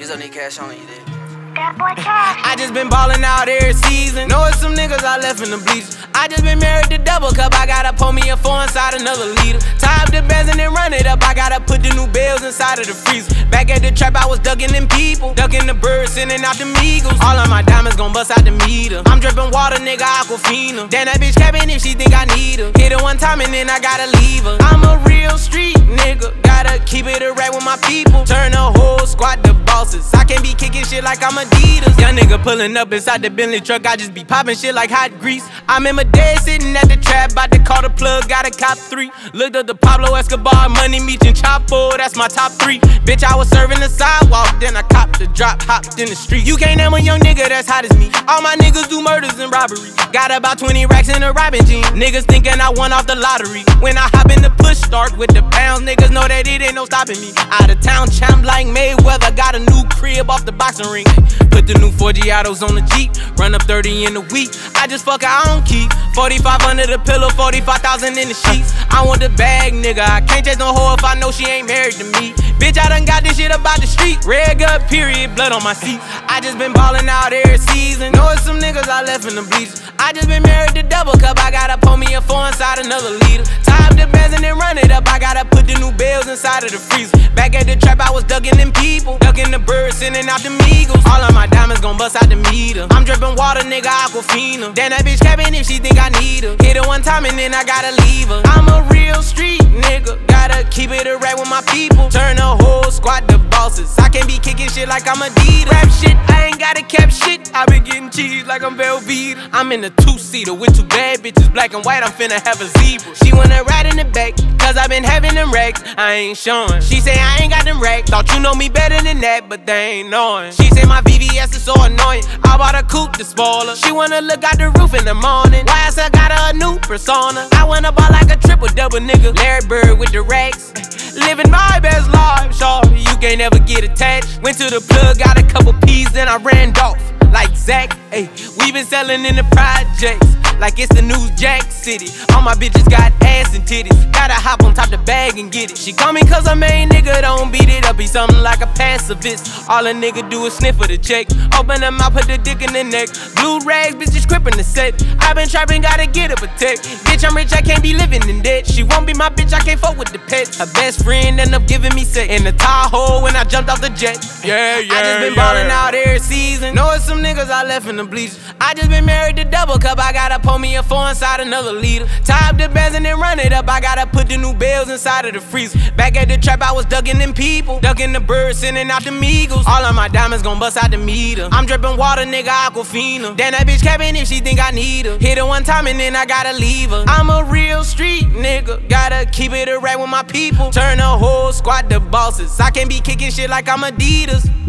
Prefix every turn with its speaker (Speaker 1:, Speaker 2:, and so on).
Speaker 1: It's on that cash on you, then.
Speaker 2: That boy cash.
Speaker 3: I just been ballin' out every season. Know it's some niggas I left in the bleachers. I just been married to double cup. I gotta pour me a 4 inside another liter. Tie up the bands and then run it up. I gotta put the new bills inside of the freezer. Back at the trap, I was ducking them people, ducking the birds, sending out them eagles. All of my diamonds gon' bust out the meter. I'm drippin' water, nigga, Aquafina. Damn, that bitch capping if she think I need her. Hit her one time and then I gotta leave her. I'm a real street nigga, gotta keep it a rap with my people. Turn the whole squad to bosses. I can't be kicking shit like I'm Adidas. Young nigga pulling up inside the Bentley truck, I just be popping shit like hot grease. I'm in my day sitting at the trap, bout to call the plug, got a cop 3. Looked up the Pablo Escobar, Money Meech and Chapo, that's my top 3. Bitch, I was serving the sidewalk, then I copped the drop, hopped in the street. You can't name a young nigga that's hot as me. All my niggas do murders and robbery. Got about 20 racks in a robbing jean. Niggas thinking I won off the lottery. When I hop in the push start with the pounds, niggas know that it ain't no stopping me. Out of town champ like Mayweather, got a new crib off the boxing ring. Put the new 4 Giottos on the Jeep, run up 30 in a week. I just fuck I don't keep 45 under the pillow, 45,000 in the sheets. I want the bag, nigga. I can't chase no hoe if I know she ain't married to me. Bitch, I done got this shit about the street. Red gut, period, blood on my seat. I just been ballin' out every season. Know it's some niggas I left in the bleachers. I just been married to double cup. I gotta pour me a 4 inside another liter. Tie up the bands and then run it up. I gotta put the new bills inside of the freezer. Back at the trap, I was ducking them people, ducking the birds, sending out them eagles. All of my diamonds gon' bust out the meter. I'm drippin' water, nigga, Aquafina. Damn, that bitch capping if she think I need her. Hit her one time and then I gotta leave her. I'm a real street nigga, gotta keep it a rap with my people. Turn the whole squad to bosses. I can't be kicking shit like I'm Adidas. Rap shit, I ain't gotta cap shit. I been getting cheese like I'm Velveeta. I'm in a 2-seater with 2 bad bitches, black and white. I'm finna have a zebra. She wanna ride in the back, cause I been having them racks. I ain't showing. She say I ain't got them racks. Thought you know me better than that, but they ain't knowing. She say my VVS is so annoying. I bought a coupe to spoil her. She wanna look out the roof in the morning. Why I got her a new persona. I wanna ball like a triple-double nigga. Larry Bird with the racks. Living my best life, shorty, you can't ever get attached. Went to the plug, got a couple P's, then I ran off like Zach. Ayy, we been selling in the projects like it's the new Jack City. All my bitches got ass and titties. Gotta hop on top the bag and get it. She call me cause her main nigga don't beat it up. He something like a pacifist. All a nigga do is sniff for the check. Open them out, put the dick in the neck. Blue rags, bitches crippin' the set. I been trapping, gotta get a protect. Bitch, I'm rich, I can't be living in debt. She won't be my bitch, I can't fuck with the pets. Her best friend end up giving me set in the Tahoe when I jumped off the jet. Yeah, I just been ballin' out every season. Know it's some niggas I left in the bleachers. I just been married to double cup. I gotta pour me a 4 inside another liter. Tie up the bands and then run it up. I gotta put the new bills inside of the freezer. Back at the trap, I was ducking them people, ducking the birds, sending out them eagles. All of my diamonds gon' bust out the meter. I'm drippin' water, nigga, Aquafina. Damn, that bitch capping if she think I need her. Hit her one time and then I gotta leave her. I'm a real street nigga, gotta keep it a rap with my people. Turn the whole squad to bosses. I can't be kicking shit like I'm Adidas.